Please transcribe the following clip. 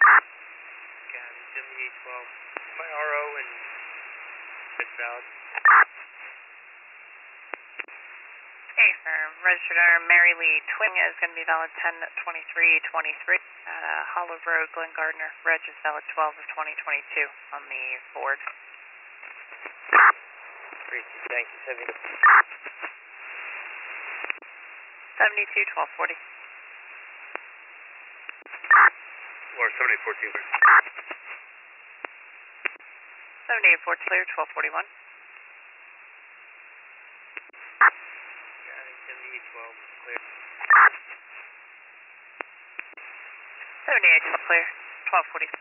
Got it, 7812. My RO and it's valid. Hey, firm. Registered owner Mary Lee Twing is going to be valid 10-23-23 at Hollow Road, Glen Gardner. Reg is valid 12 of 2022 on the Ford. Great, thank you. 72-1240. Or 7814. 78-14 clear, 1241. Got it, 7812 clear. 78 clear, 1240.